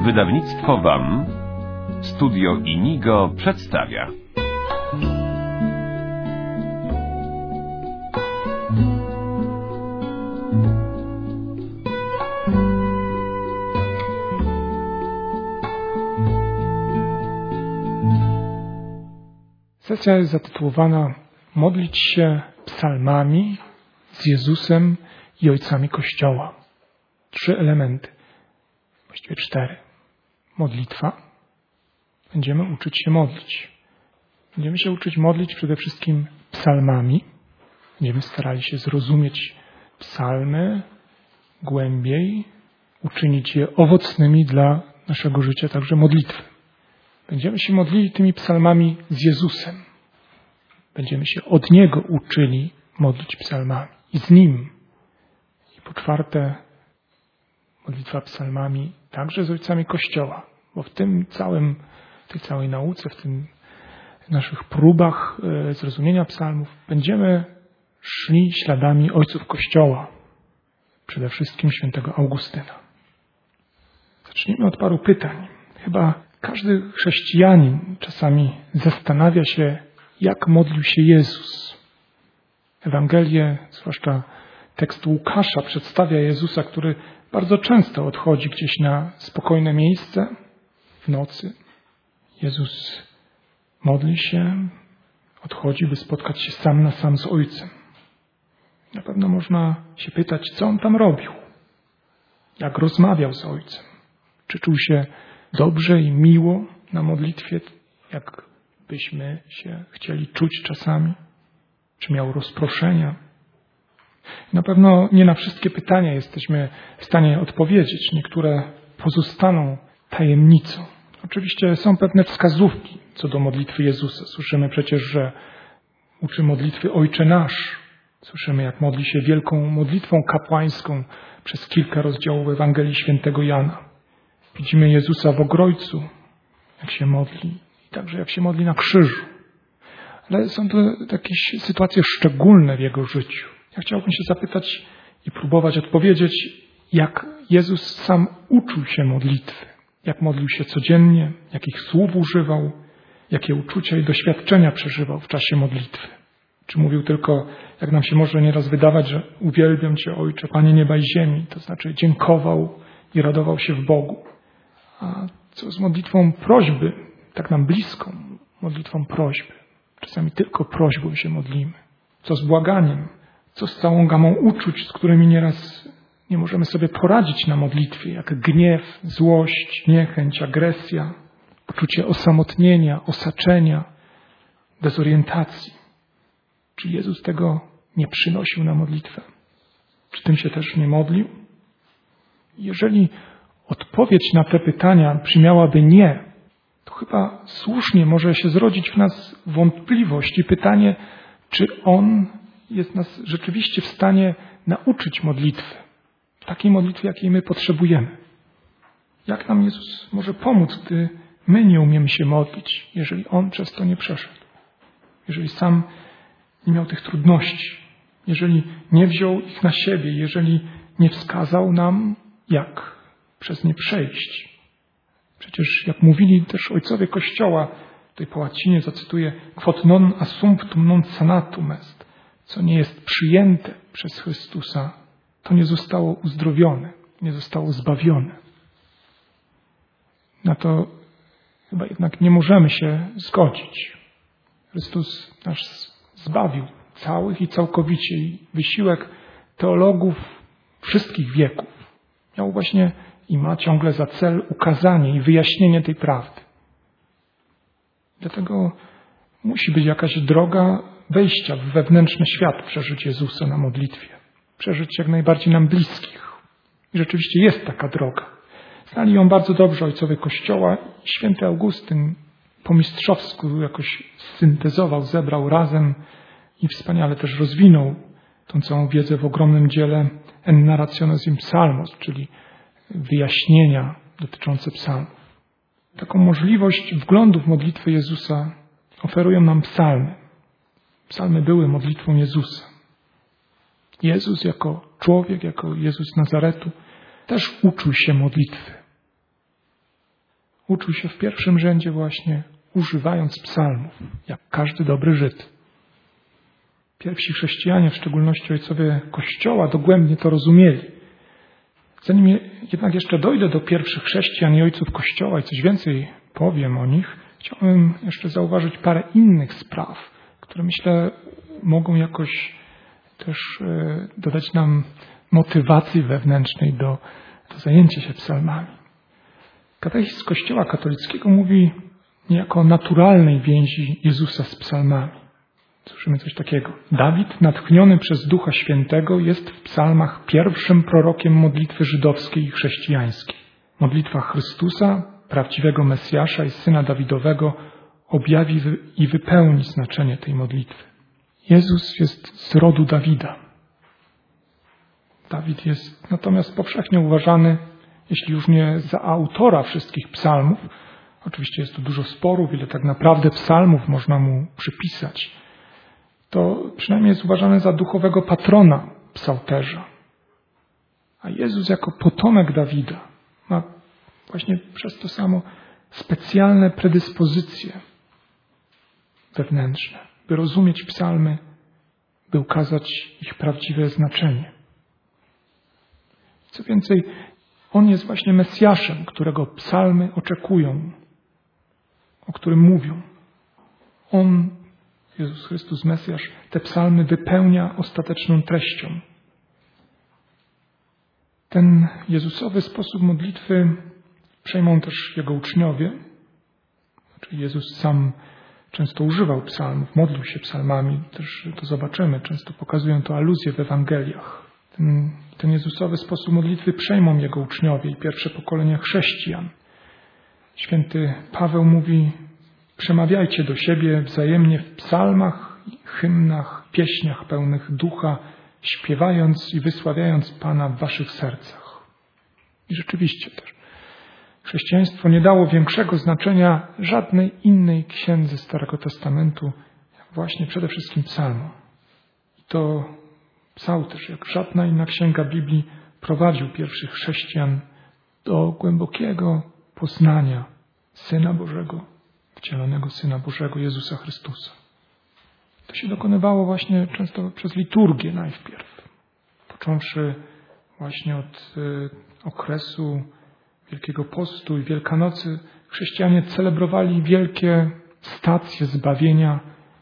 Wydawnictwo WAM, Studio Inigo przedstawia. Sesja jest zatytułowana Modlić się psalmami z Jezusem i ojcami Kościoła. 3 elementy, właściwie 4. Modlitwa. Będziemy uczyć się modlić. Będziemy się uczyć modlić przede wszystkim psalmami. Będziemy starali się zrozumieć psalmy głębiej, uczynić je owocnymi dla naszego życia, także modlitwy. Będziemy się modlili tymi psalmami z Jezusem. Będziemy się od Niego uczyli modlić psalmami i z Nim. I po 4, modlitwa psalmami także z ojcami Kościoła, bo w tej całej nauce, w tym naszych próbach zrozumienia psalmów będziemy szli śladami ojców Kościoła, przede wszystkim świętego Augustyna. Zacznijmy od paru pytań. Chyba każdy chrześcijanin czasami zastanawia się, jak modlił się Jezus. Ewangelie, zwłaszcza tekst Łukasza, przedstawia Jezusa, który bardzo często odchodzi gdzieś na spokojne miejsce w nocy. Jezus modli się, odchodzi, by spotkać się sam na sam z Ojcem. Na pewno można się pytać, co On tam robił, jak rozmawiał z Ojcem, czy czuł się dobrze i miło na modlitwie, jak byśmy się chcieli czuć czasami, czy miał rozproszenia. Na pewno nie na wszystkie pytania jesteśmy w stanie odpowiedzieć. Niektóre pozostaną tajemnicą. Oczywiście są pewne wskazówki co do modlitwy Jezusa. Słyszymy przecież, że uczy modlitwy Ojcze Nasz. Słyszymy, jak modli się wielką modlitwą kapłańską przez kilka rozdziałów Ewangelii Świętego Jana. Widzimy Jezusa w Ogrojcu, jak się modli, i także jak się modli na krzyżu. Ale są to jakieś sytuacje szczególne w Jego życiu. Ja chciałbym się zapytać i próbować odpowiedzieć, jak Jezus sam uczył się modlitwy. Jak modlił się codziennie, jakich słów używał, jakie uczucia i doświadczenia przeżywał w czasie modlitwy. Czy mówił tylko, jak nam się może nieraz wydawać, że uwielbiam Cię, Ojcze, Panie nieba i ziemi, to znaczy dziękował i radował się w Bogu. A co z modlitwą prośby, tak nam bliską, modlitwą prośby? Czasami tylko prośbą się modlimy. Co z błaganiem? Co z całą gamą uczuć, z którymi nieraz nie możemy sobie poradzić na modlitwie, jak gniew, złość, niechęć, agresja, poczucie osamotnienia, osaczenia, dezorientacji. Czy Jezus tego nie przynosił na modlitwę? Czy tym się też nie modlił? Jeżeli odpowiedź na te pytania brzmiałaby nie, to chyba słusznie może się zrodzić w nas wątpliwość i pytanie, czy On jest nas rzeczywiście w stanie nauczyć modlitwy, takiej modlitwy, jakiej my potrzebujemy. Jak nam Jezus może pomóc, gdy my nie umiemy się modlić, jeżeli On przez to nie przeszedł, jeżeli sam nie miał tych trudności, jeżeli nie wziął ich na siebie, jeżeli nie wskazał nam, jak przez nie przejść. Przecież jak mówili też ojcowie Kościoła, tutaj po łacinie zacytuję, quod non assumptum non sanatum est, co nie jest przyjęte przez Chrystusa, to nie zostało uzdrowione, nie zostało zbawione. Na to chyba jednak nie możemy się zgodzić. Chrystus nas zbawił całych i całkowicie i wysiłek teologów wszystkich wieków miał właśnie i ma ciągle za cel ukazanie i wyjaśnienie tej prawdy. Dlatego musi być jakaś droga wejścia w wewnętrzny świat, przeżyć Jezusa na modlitwie. Przeżyć jak najbardziej nam bliskich. I rzeczywiście jest taka droga. Znali ją bardzo dobrze ojcowie Kościoła i święty Augustyn po mistrzowsku jakoś syntezował, zebrał razem i wspaniale też rozwinął tą całą wiedzę w ogromnym dziele En narrationes in psalmos, czyli wyjaśnienia dotyczące psalmów. Taką możliwość wglądu w modlitwę Jezusa oferują nam psalmy. Psalmy były modlitwą Jezusa. Jezus jako człowiek, jako Jezus z Nazaretu też uczył się modlitwy. uczył się w pierwszym rzędzie właśnie używając psalmów, jak każdy dobry Żyd. Pierwsi chrześcijanie, w szczególności ojcowie Kościoła, dogłębnie to rozumieli. Zanim jednak jeszcze dojdę do pierwszych chrześcijan i ojców Kościoła i coś więcej powiem o nich, chciałbym jeszcze zauważyć parę innych spraw, które myślę mogą jakoś też dodać nam motywacji wewnętrznej do zajęcia się psalmami. Katechizm Kościoła katolickiego mówi niejako o naturalnej więzi Jezusa z psalmami. Słyszymy coś takiego. Dawid, natchniony przez Ducha Świętego, jest w psalmach pierwszym prorokiem modlitwy żydowskiej i chrześcijańskiej. Modlitwa Chrystusa, prawdziwego Mesjasza i Syna Dawidowego, objawi i wypełni znaczenie tej modlitwy. Jezus jest z rodu Dawida. Dawid jest natomiast powszechnie uważany, jeśli już nie za autora wszystkich psalmów, oczywiście jest tu dużo sporów, ile tak naprawdę psalmów można mu przypisać, to przynajmniej jest uważany za duchowego patrona psalterza. A Jezus jako potomek Dawida ma właśnie przez to samo specjalne predyspozycje wewnętrzne, by rozumieć psalmy, by ukazać ich prawdziwe znaczenie. Co więcej, On jest właśnie Mesjaszem, którego psalmy oczekują, o którym mówią. On, Jezus Chrystus, Mesjasz, te psalmy wypełnia ostateczną treścią. Ten Jezusowy sposób modlitwy przejmą też Jego uczniowie. Czyli Jezus sam często używał psalmów, modlił się psalmami, też to zobaczymy, często pokazują to aluzje w Ewangeliach. Ten Jezusowy sposób modlitwy przejmą Jego uczniowie i pierwsze pokolenia chrześcijan. Święty Paweł mówi: przemawiajcie do siebie wzajemnie w psalmach, hymnach, pieśniach pełnych ducha, śpiewając i wysławiając Pana w waszych sercach. I rzeczywiście też chrześcijaństwo nie dało większego znaczenia żadnej innej księdze Starego Testamentu, jak właśnie przede wszystkim psalmom. I to Psalterz, jak żadna inna księga Biblii, prowadził pierwszych chrześcijan do głębokiego poznania Syna Bożego, wcielonego Syna Bożego, Jezusa Chrystusa. To się dokonywało właśnie często przez liturgię najpierw. Począwszy właśnie od okresu Wielkiego Postu i Wielkanocy, chrześcijanie celebrowali wielkie stacje zbawienia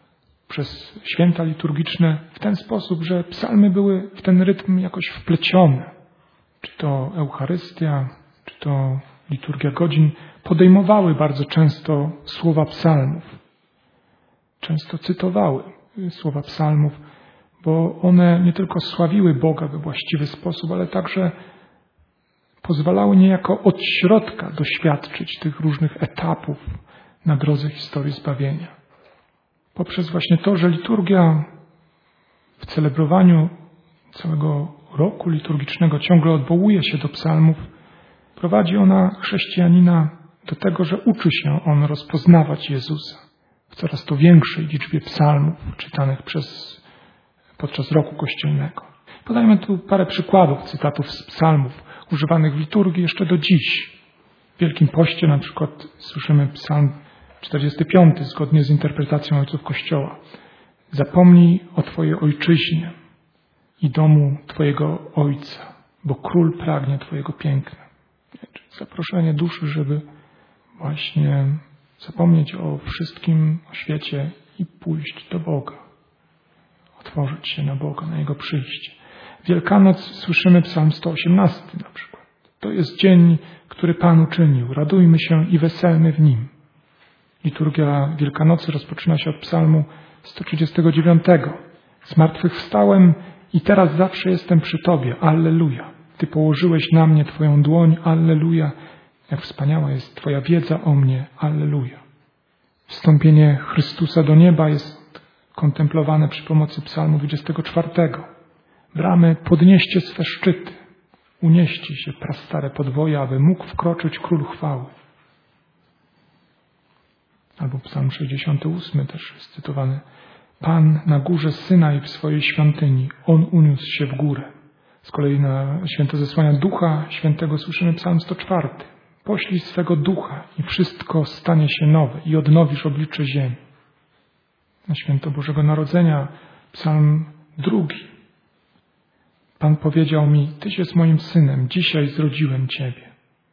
przez święta liturgiczne w ten sposób, że psalmy były w ten rytm jakoś wplecione. Czy to Eucharystia, czy to liturgia godzin podejmowały bardzo często słowa psalmów. Często cytowały słowa psalmów, bo one nie tylko sławiły Boga we właściwy sposób, ale także pozwalały niejako od środka doświadczyć tych różnych etapów na drodze historii zbawienia. Poprzez właśnie to, że liturgia w celebrowaniu całego roku liturgicznego ciągle odwołuje się do psalmów, prowadzi ona chrześcijanina do tego, że uczy się on rozpoznawać Jezusa w coraz to większej liczbie psalmów czytanych podczas roku kościelnego. Podajmy tu parę przykładów, cytatów z psalmów używanych w liturgii jeszcze do dziś. W Wielkim Poście na przykład słyszymy psalm 45, zgodnie z interpretacją ojców Kościoła. Zapomnij o Twojej ojczyźnie i domu Twojego Ojca, bo Król pragnie Twojego piękna. Zaproszenie duszy, żeby właśnie zapomnieć o wszystkim, o świecie i pójść do Boga. Otworzyć się na Boga, na Jego przyjście. Wielkanoc słyszymy psalm 118 na przykład. To jest dzień, który Pan uczynił. Radujmy się i weselmy w nim. Liturgia Wielkanocy rozpoczyna się od psalmu 139. Zmartwychwstałem i teraz zawsze jestem przy Tobie. Alleluja. Ty położyłeś na mnie Twoją dłoń. Alleluja. Jak wspaniała jest Twoja wiedza o mnie. Alleluja. Wstąpienie Chrystusa do nieba jest kontemplowane przy pomocy psalmu 24. Bramy, podnieście swe szczyty. Unieście się prastare podwoje, aby mógł wkroczyć Król chwały. Albo psalm 68 też jest cytowany. Pan na górze Synaj w swojej świątyni. On uniósł się w górę. Z kolei na święto zesłania Ducha Świętego słyszymy psalm 104. poślij swego ducha i wszystko stanie się nowe i odnowisz oblicze ziemi. Na święto Bożego Narodzenia, psalm 2. Pan powiedział mi, Tyś jest moim synem, dzisiaj zrodziłem Ciebie.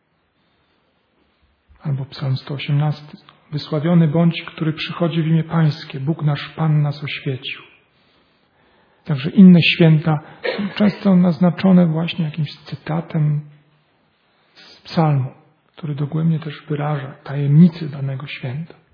Albo psalm 118. Wysławiony bądź, który przychodzi w imię Pańskie, Bóg nasz Pan nas oświecił. Także inne święta, często naznaczone właśnie jakimś cytatem z psalmu, który dogłębnie też wyraża tajemnicy danego święta.